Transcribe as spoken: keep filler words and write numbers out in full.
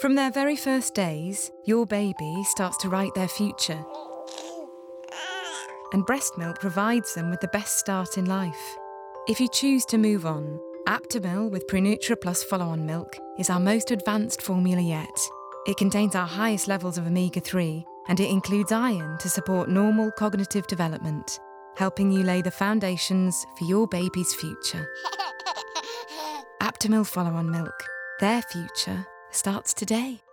From their very first days, your baby starts to write their future. And breast milk provides them with the best start in life. If you choose to move on, Aptamil with Prenutra Plus follow-on milk is our most advanced formula yet. It contains our highest levels of omega three, and it includes iron to support normal cognitive development, helping you lay the foundations for your baby's future. Aptamil follow-on milk. Their future starts today.